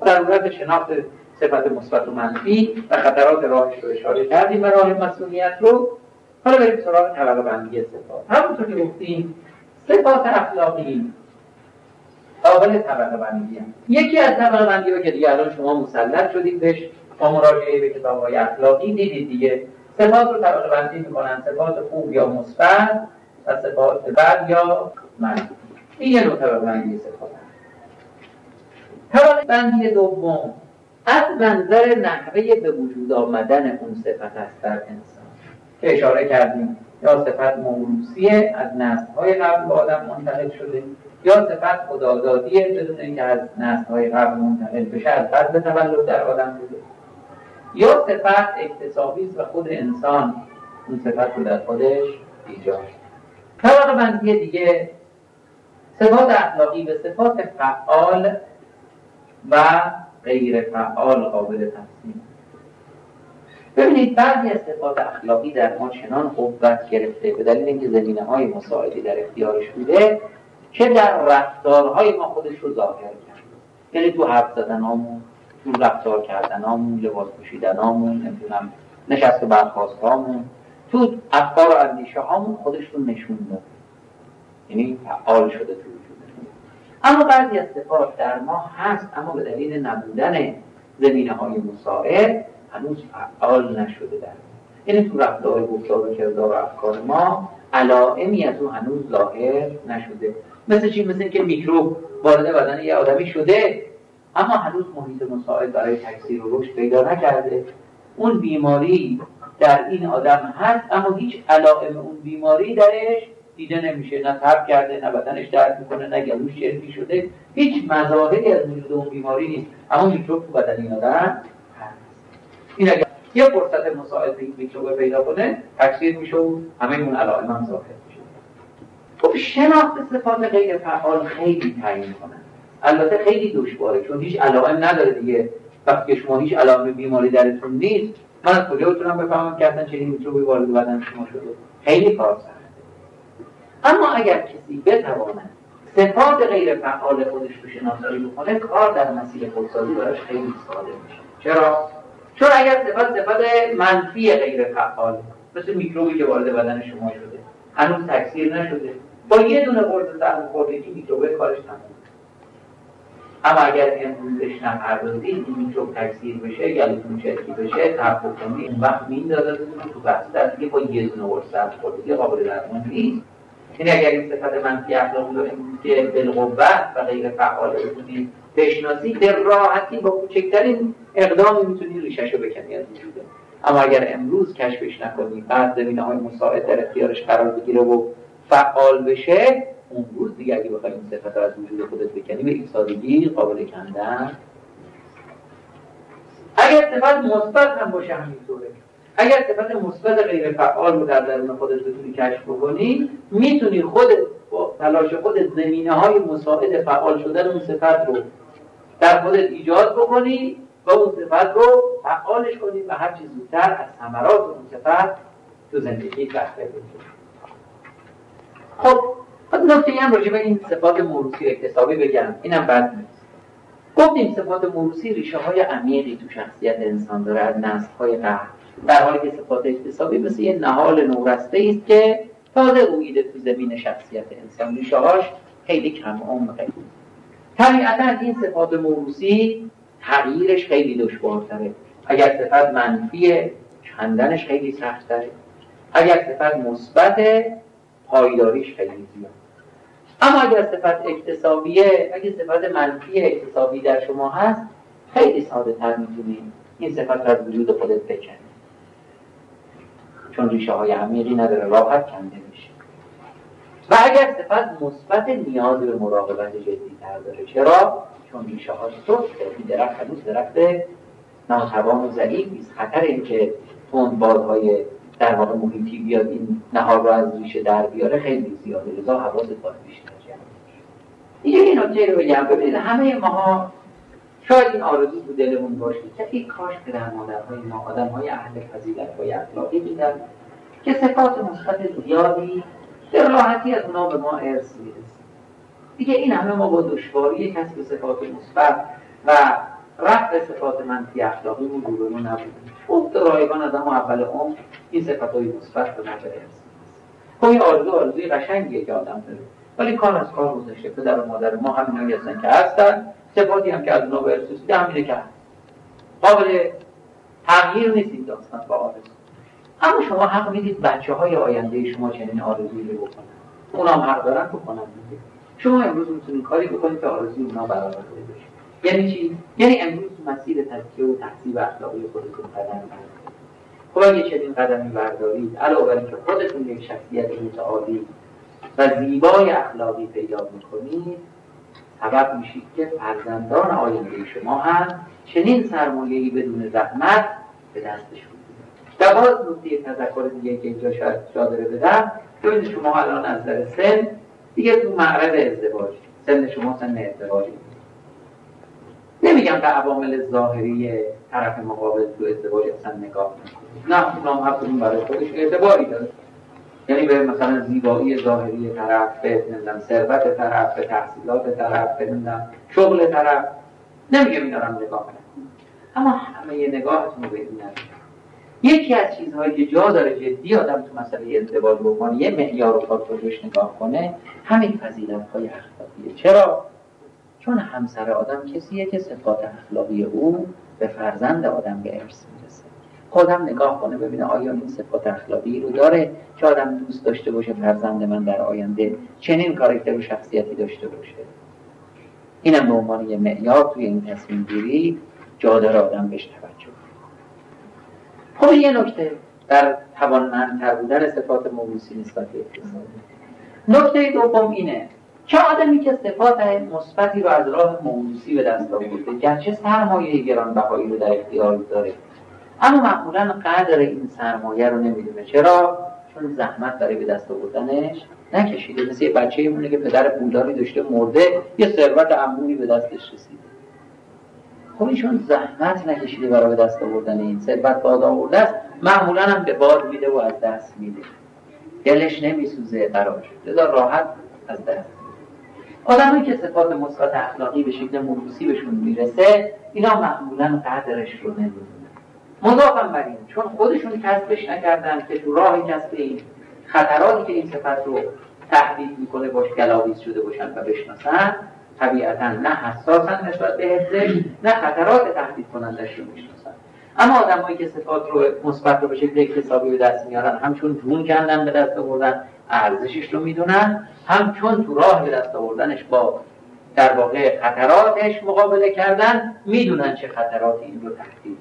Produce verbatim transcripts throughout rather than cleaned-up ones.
ضرورت شناخت صفت مثبت و منفی و خطرات راهش رو اشاره کردیم و راه مسئولیت رو. حالا بریم سراغ طبقه بندی صفات. همونطور که گفتیم صفات اخلاقی قابل طبقه بندی هم. یکی از طبقه بندی رو که دیگه الان شما مسلط شدید بهش با مراجعه به کتاب‌های اخلاقی دیدید دیگه، صفات رو طبقه بندی می‌کنن: صفات خوب یا مثبت و صفات بد یا منفی. این یه نوع طبقه بندی صفات. طبقه بندی دوم از منظر نحوه به وجود آمدن اون صفت است در انسان که اشاره کردیم، یا صفت موروثیه از نسل‌های قبل به آدم منتقل شده، یا صفت خدادادیه بدون اینکه از نسل‌های قبل منتقل بشه، از بعد تولد در آدم بوده، یا صفت اکتسابی است و خود انسان اون صفت رو در خودش ایجاد. طبقه بندی دیگه صفات اخلاقی به صفات فعال و غیر فعال قابل تقسیم. ببینید بعضی از صفات اخلاقی در ما چنان قوت گرفته به دلیل اینکه زمینه‌های مساعدی در اختیارش بوده که در رفتارهای ما خودش رو ظاهر کرد. یعنی تو حرف زدنامون، تو رفتار کردنامون، لباس پوشیدنامون، نمیدونم نشست و برخاستامون، تو افکار و اندیشه هامون خودش رو نشون داد. یعنی فعال شده تو وجودمون. اما بعضی از صفات در ما هست اما به دلیل نبودن زمینه‌های مساعد هنوز فعال نشده در ما. یعنی تو رفتار، گفتار و کردار و افکار ما علائمی از اون هنوز ظاهر نشده. مثل چی؟ مثل که میکروب وارد بدن یه آدمی شده اما هنوز محیط مساعد برای تکثیر و رشد پیدا نکرده. اون بیماری در این آدم هست اما هیچ علائم اون بیماری درش دیده نمیشه، نه تب کرده، نه بدنش درد میکنه، نه گلوش چرکی شده، هیچ مظاهری از وجود اون بیماری نیست، اما میکروب تو بدن این آدم هست. این اگر یه فرصت مساعد میکروب پیدا کنه تکثیر میشه و همه اون علائم هم ظاهر میشه. خب شناخت صفات غیر فعال خیلی تعیین کنه، البته خیلی دشواره چون هیچ علائم نداره دیگه. وقتی شما هیچ علائم بیماری درتون نیست، من از کجا بتونم بفهمم که اصلا چنین میکروبی وارد بدن شما شده؟ خیلی کار سخته. اما اگر کسی بتواند صفات غیر فعال خودش رو شناسایی بکنه، کار در مسیر خودسازی براش خیلی ساده میشه. چرا؟ چون اگر صفت صفت منفی غیر فعال مثل میکروبی که وارد بدن شما شده هنوز تکثیر نشده، با یه دونه قرص سرماخوردگی میکروب کارش تموم. اما اگر امروزش نپردازید این میکروب تکثیر بشه، گلوتون چرکی بشه، تب بکنی، اون وقت میندازتون تو بستر دیگه با یه دونه قرص سرماخوردگی قابل درمان نیست. یعنی اگر این صفت منفی اخلاقی رو که بالقوت و غیر فعال بتونید بشناسید، به راحتی با کوچکترین اقدامی میتونید ریشه‌ش رو بکنید از وجوده. اما اگر امروز کشفش نکنید، بعد زمینه‌های مساعد در اختیارش قرار بگیره و فعال بشه، اون روز دیگه اگه بخواید این صفت رو از وجود خودت بکنی به این سادگی قابل کندن. اگر صفت مثبت هم باشه همینطوره. اگر صفت مثبت غیر فعال رو در درون خودت بتونی کشف بکنی، میتونی خودت با تلاش خودت زمینه‌های مساعد فعال شدن اون صفت رو در خودت ایجاد بکنی و اون صفت رو فعالش کنی و هر چیز زودتر از ثمرات اون صفت تو زندگی بهره ببری. خب نکته هم راجع به این صفات موروثی اکتسابی بگم، اینم بد نیست. گفتیم صفات موروثی ریشه های عمیقی تو شخصیت انسان داره از نسل‌های قبل، در حالی که صفات اکتسابی مثل یه نهال نورسته است که تازه رویده تو زمین شخصیت انسان، ریشه هاش خیلی کم عمقه. طبیعتا این صفات موروثی تغییرش خیلی دشوارتره. اگر صفت منفیه کندنش خیلی سخت‌تره، اگر صفت مثبته پایداریش خیلی زیاد. اما اگر صفت اکتسابیه، اگر صفت منفی اکتسابی در شما هست، خیلی ساده تر میتونید این صفت از وجود خودت بکنید، چون ریشه های عمیقی نداره، راحت کنده میشه. و اگر صفت مثبت نیاز به مراقبت جدی تر داره. چرا؟ چون ریشه ها سخته، این درخت هنوز درخت ناتوان و ضعیفی است، خطر این که تند بادهای در واقع محیطی بیاد این نهال رو از ریشه در بیاره خیلی زیاده، لذا حواست باید بیشتر جمع بشه. دیگه این نکته رو بگم، ببینید همه ماها شاید این آرزو تو دلمون باشه که این کاش پدر مادرهای ما آدم‌های اهل فضیلت و اخلاقی بودن که صفات مثبت زیادی به راحتی از اونا به ما ارث میرسه. دیگه این همه ما با دشواری کسب صفات مثبت و رفع صفات منفی اخلاقی اون رو به رو نبوده. خب تو رایگان از هم اول عمر این صفاتهای مثبت رو نجا ارث. خب این آرزو آرزوی قشنگیه که آدم داره، ولی کار از کار گذاشته. پدر و مادر ما همینایی هستن که هستن، صفاتی هم که از اونا به ارث رسیده همینه که هست، قابل تغییر نیست این داستان با آرزو. اما شما حق میدید بچه های آینده شما چنین آرزویی رو بکنن، اونا هم حق دارن بکنن دیگه. شما امروز میتونید کاری بکنید که آرزوی اونا برآورده بشه. یعنی چی؟ یعنی امروز مسیر تزکیه و تحصیل اخلاقی خودتون قدم بردارید. خب اگه چنین قدمی بردارید، علاوه بر اینکه خودتون یک شخصیت متعالی و زیبای اخلاقی پیدا میکنید، سبب میشید که فرزندان آینده شما هم چنین سرمایه‌ای بدون زحمت به دستشون بیاد. و باز نکته تذکر دیگه که اینجا شاید جادره بدم، ببینید شما الان از نظر سن دیگه تو معرض ازدواج، سن شما سن ازدواجی. نمیگم به عوامل ظاهری طرف مقابل تو ازدواج اصلا نگاه نکنید، نه اونام حقیقی برای خودش اعتباری داره، یعنی به مثلا زیبایی ظاهری طرف، به نمیدونم ثروت طرف، به تحصیلات طرف، به نمیدونم شغل طرف، نمیگم اینا رو نگاه کنید، اما همه نگاهتون رو به این نکنید. یکی از چیزهایی که جا داره جدی آدم تو مسئله ازدواج بکنه، یه معیار رو خودش نگاه کنه، همین فضیلت‌های اخلاقیه. چرا؟ چون همسر آدم کسیه که صفات اخلاقی او به فرزند آدم به ارث میرسه. خودم نگاه کنه ببینه آیا این صفات اخلاقی رو داره که آدم دوست داشته باشه فرزند من در آینده چنین کاراکتر و شخصیتی داشته باشه. اینم به عنوان یه معیار توی این تصمیم گیری جا داره آدم بهش توجه. خب یه نکته در توانمندتر بودن صفات موروثی نسبت به اقتصادی. نکته دوم اینه که آدمی که صفات مثبتی رو از راه موروثی به دست آورده، گرچه سرمایه گرانبهایی رو در اختیار داره، اما معمولاً قدر این سرمایه رو نمیدونه. چرا؟ چون زحمت برای به دست آوردنش نکشیده. مثل یه بچه‌ای مونه که پدر پولداری داشته مرده، یه ثروت انبوهی به دستش رسیده. خب ایشون زحمت نکشیده برای به دست آوردن این ثروت، باد آورده است، معمولاً هم به باد میده و از دست میده. دلش نمیسوزه براش، لذا راحت از دست. آدمایی که صفات مثبت اخلاقی به شکل موروثی بهشون میرسه، اینا معمولاً قدرش رو نمیدونن. مضافاً بر این، چون خودشون کسبش نکردن که تو راه کسب این خطراتی که این صفت رو تهدید میکنه باش گلاویز شده باشن و بشناسن، طبیعتاً نه حساسن نسبت به حفظش، نه خطرات تهدید کنندش رو میشناسن. اما آدمایی که صفات رو مثبت رو به شکل اکتسابی به دست میارن، همچون جون کندن به دست آوردن، ارزشش رو میدونن، همچون تو راه به دست آوردنش با در واقع خطراتش مقابله کردن، میدونن چه خطراتی این رو تهدید.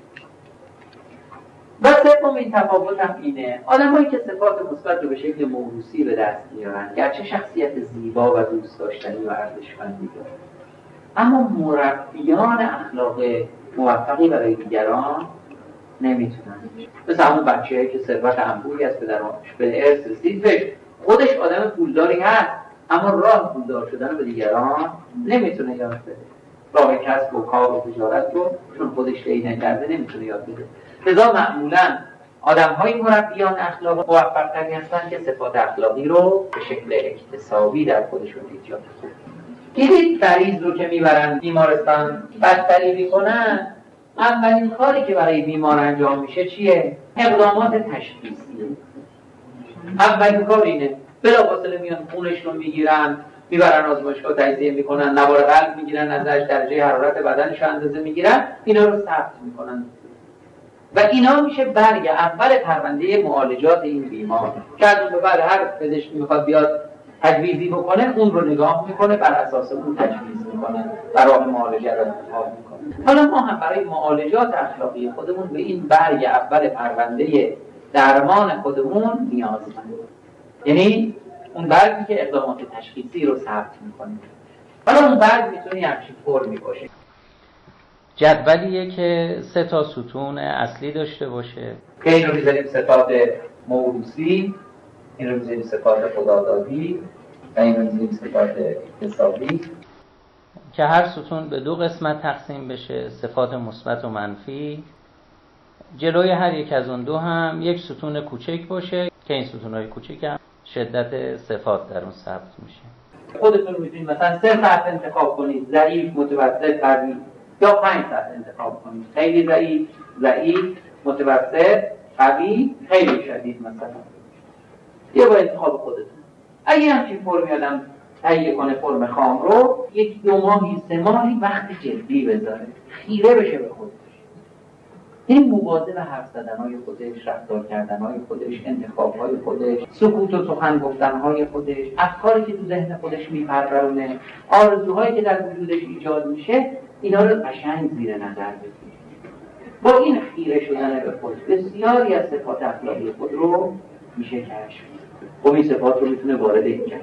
و سوم این تفاوت هم اینه، آدمایی که صفات مثبت رو به شکل موروثی به دست میارن، گرچه شخصیت زیبا و دوست داشتنی و ارزشمندی دارن، اما مربیان اخلاق موفقی برای دیگران نمیتونن. مثل همون بچه‌ای که ثروت انبوهی از پدرش به ارث رسید، بهش خودش آدم پولداری هست، اما راه پولدار شدن به دیگران نمیتونه یاد بده. راه کسب و کار و تجارت رو چون خودش طی نکرده نمیتونه یاد بده. لذا معمولاً آدم‌های مربیان اخلاق موفق‌تری هستن که صفات اخلاقی رو به شکل اکتسابی در خودشون ایجاد کنن. دیدید مریض رو که میبرن بیمارستان بدتری میکنن، اولین کاری که برای بیمار انجام میشه چیه؟ اقدامات تشخیصی. اولین کار اینه، بلافاصله میان خونش رو میگیرن، میبرن آزمایشگاه تجزیه میکنن، نوار قلب میگیرن، ازش درجه حرارت بدنش رو اندازه میگیرن، اینا رو ثبت میکنن و اینا میشه برگ اول پرونده معالجات این بیمار که از اون به بعد هر پزشکی میخواد بیاد تجویزی بکنه، اون رو نگاه میکنه، بر اساس اون تجویز میکنه، راه معالجه رو انتخاب میکنه. حالا ما هم برای معالجات اخلاقی خودمون به این برگ اول پرونده درمان خودمون نیازمندیم. یعنی اون برگی که اقدامات تشخیصی رو ثبت میکنه. حالا اون برگ میتونه همچین فرمی باشه. جدولیه که سه تا ستون اصلی داشته باشه که این رو میذاریم صفات موروثی، این رو میذاریم صفات خدادادی و این رو میذاریم صفات اکتسابی، که هر ستون به دو قسمت تقسیم بشه، صفات مثبت و منفی. جلوی هر یک از اون دو هم یک ستون کوچک باشه که این ستونهای کوچک هم شدت صفات در اون ثبت میشه. خودتون میتونید مثلا سه سطح انتخاب کنید، ضعیف، متوسط، قوی. یا پنج سطح انتخاب کنید، خیلی ضعیف، ضعیف، متوسط، قوی، خیلی شدید مثلا. یا با انتخاب خودتون. اگه همچین فرمی آدم تهیه کنه فرم خام رو، یک دو ماهی سه ماهی وقت جدی بذاره، خیره بشه به خودش، این مواظب به حرف زدنهای خودش، رفتار کردنهای خودش، انتخابهای خودش، سکوت و سخن گفتنهای خودش، افکاری که تو ذهن خودش میپرورونه، آرزوهایی که در وجودش ایجاد میشه، اینا رو قشنگ زیر نظر بگیرید. با این خیره شدن به خود بسیاری از صفات اخلاقی خود رو میشه کشف. خب این صفات رو میتونه وارد این کرد.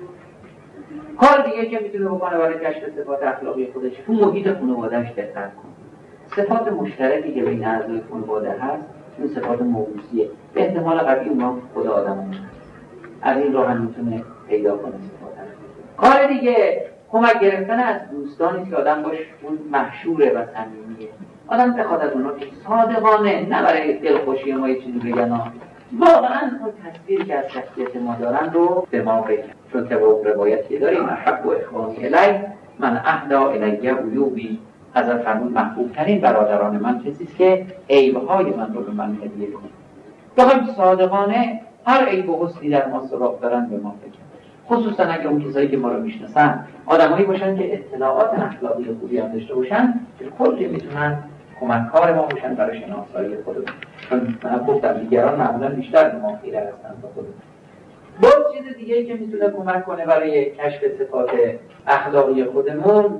کار دیگه که میتونه بکنه برای کشف صفات اخلاقی خودش، تو محیط خانواده‌اش دقت کنه. صفات مشترکی که بین اعضای خانواده هست، این صفات موروثیه. به احتمال قوی اونها خود آدم هست. از این راه هم میتونه پیدا کنه صفات اخلاقی. کار دیگه کمک گرفتن از دوستانی که آدم باش اون محشوره و صمیمیه. آدم بخواد از اونها که صادقانه، نه برای دلخوشی ما یه چیزی بگن، واقعا اون تصویر که از شخصیت ما دارن رو به ما بگن. چون طبق روایتی داریم احب و اخوانی الی من اهدا الی عیوبی، حضرت فرمود محبوب ترین برادران من کسی است که عیب‌های من رو به من هدیه کنه. بخوایم صادقانه هر عیب و حسنی در ما سراغ دارن به ما بگن. خصوصا اگه اون کسایی که ما رو میشناسن آدمایی باشن که اطلاعات اخلاقی خوبی هم داشته باشن، که کلی میتونن کمک‌کار ما باشن برای شناسایی خودمون. چون من گفتم دیگران معمولا بیشتر به ما خیره هستن تا خودمون. باز چیز دیگه‌ای که میتونه کمک کنه برای کشف صفات اخلاقی خودمون،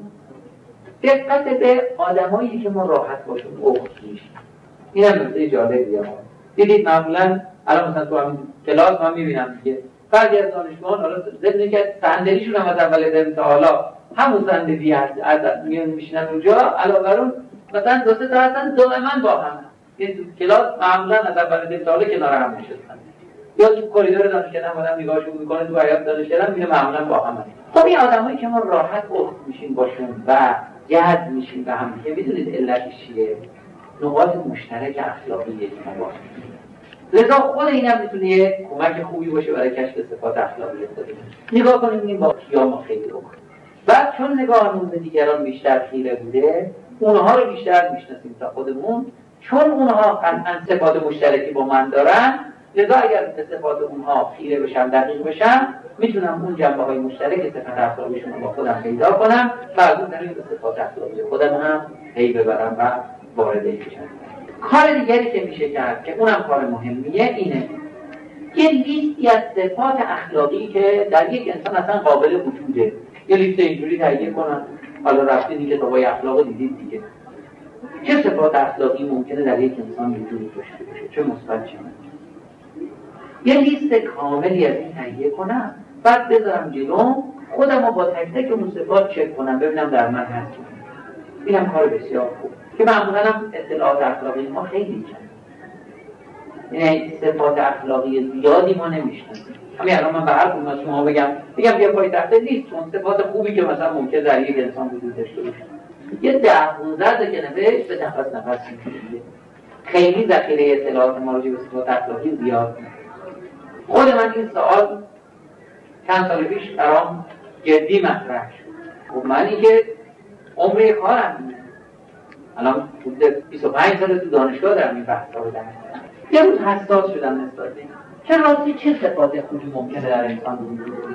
دقت به آدمایی که ما راحت باشون اخت میشیم. این هم نکته جالبیه. دیدید معمولا الان مثلا تو همین کلاس من میبینم دیگه بعضی از دانشجویان حالا ضمن که صندلیشون هم از اول داریم تا حالا همون صندلی هست، از میون میشینن اونجا، علاوه بر اون مثلا دو سه تا هستن دائما با هم. این تو کلاس معمولا از اول داریم تا حالا کنار هم نشستن. یا تو کریدور دانشکده هم آدم نگاهشون میکنه، تو حیاط دانشکده هم میبینه معمولا با هم. خب این آدمایی که ما راحت اخت میشیم باشون و جذب میشیم به هم، که میدونید علتش چیه؟ نقاط مشترک اخلاقی ما باشه. لذا خود اینم میتونه یه کمک خوبی باشه برای کشف صفات اخلاقی خودمون. نگاه کنیم این با کیا ما خیلی رو بعد چون نگاهمون به دیگران بیشتر خیره بوده، اونها رو بیشتر میشناسیم تا خودمون، چون اونها قطعاً صفات مشترکی با من دارن، لذا اگر به صفات اونها خیره بشم، دقیق بشم، میتونم اون جنبه های مشترک صفات اخلاقیشون رو با خودم پیدا کنم و از اون طریق به صفات اخلاقی خودم هم پی ببرم و وارد بشم. کار دیگری که میشه کرد که اونم کار مهمیه اینه، یه لیستی از صفات اخلاقی که در یک انسان اصلا قابل وجوده، یه لیست اینجوری تهیه کنن. حالا رفتین این کتابای اخلاق دیدید دیگه، چه صفات اخلاقی ممکنه در یک انسان وجود داشته باشه، چه مثبت چه منفی. یه لیست کاملی از این تهیه کنم، بعد بذارم جلو، خودم رو با تک تک اون صفات چک کنم ببینم در من هست. اینم کار بسیار خوب که معمولا هم اطلاعات اخلاقی ما خیلی کم، یعنی صفات اخلاقی زیادی ما نمیشناسیم. همین الان من به هر کدوم از شما بگم بگم بیا پای تخت لیست چون صفات خوبی که مثلا ممکن در یک انسان وجود داشته باشه، یه ده پانزده که نوشت به نفس نفس می‌کشه. خیلی ذخیره اطلاعات ما راجع به صفات اخلاقی زیاد. خود من این سوال چند سال پیش برام جدی مطرح شد. خب منی که عمر کارم الان حدود بیست و پنج سال تو دانشگاه دارم این بحثا رو درس میدم، یه روز حساس شدم نسبت به این چه راستی چه صفات خوبی ممکنه در انسان وجود داره.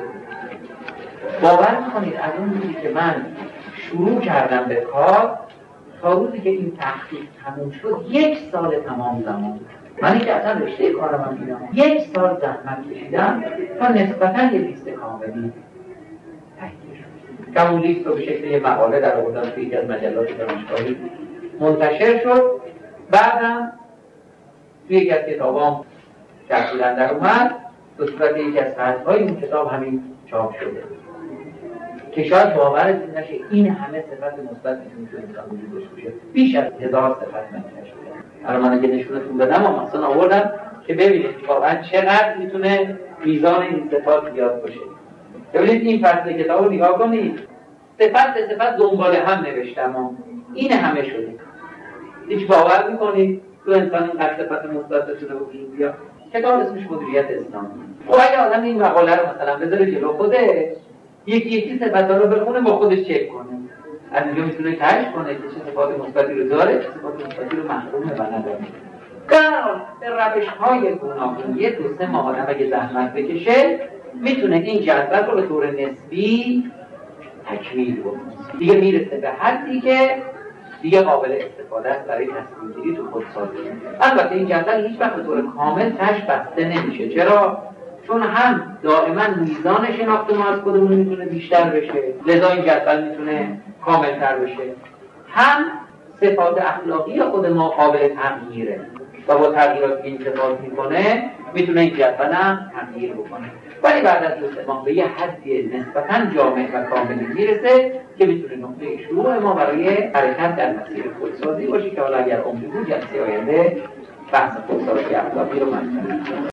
باور میکنید از اون روزی که من شروع کردم به کار تا روزی که این تحقیق تموم شد یک سال تمام زمان. من که اصلا رشته کارم هم دیدم یک سال زحمت کشیدم تا نسبتاً یه لیست کاملی تهیه شد که اون لیست رو به شکل یه مقاله در آوردم توی یکی از مجلات دانشگاهی منتشر شد. بعدم توی یکی از کتابام چاپ در اومد، به صورت یکی از خط‌های اون کتاب همین چاپ شده که شاید باورتون نشه این همه صفت مثبت میتونه تو انسان وجود داشته باشه. بیش از هزار صفت من کشف کردم. الان من اگه نشونتون بدم اما مثلا آوردم که ببینید واقعا چقدر میتونه میزان این صفات زیاد باشه. ببینید این فصل کتاب رو نگاه کنید، صفت به صفت دنبال هم نوشتم و این همه شده. هیچ باور میکنید تو انسان این قد صفت مثبت شده وجود بیاد؟ کتاب اسمش مدیریت اسلامی. خب اگه آدم این مقاله رو مثلا بذاره جلو خودش، یکی یکی صفتا رو بخونه با خودش چک کنه، از اینجا میتونه کشف کنه که چه صفات مثبتی رو داره، چه صفات مثبتی رو محرومه و نداره. در روش‌های گوناگون یک دو سه ماه آدم اگه زحمت بکشه میتونه این جدول رو به طور نسبی تکمیل کنه. دیگه میرسه به حدی که دیگه قابل استفاده است برای تصمیم گیری تو خودسازی. البته این جدول هیچ وقت به طور کامل تش بسته نمیشه. چرا؟ چون هم دائما میزان شناخت ما از خودمون میتونه بیشتر بشه، لذا این جدول میتونه کاملتر بشه. هم صفات اخلاقی خود ما قابل تغییره و با تغییرات که این صفات میکنه میتونه این جدول هم تغییر بکنه. ولی بعد از دو سه ماه به یه حدی نسبتاً جامع و کاملی میرسه که میتونه نقطه شروع ما برای حرکت در مسیر خودسازی باشه که حالا اگر عمری بود جلسه آینده بحث خودسازی اخلاقی رو مطرح کنیم.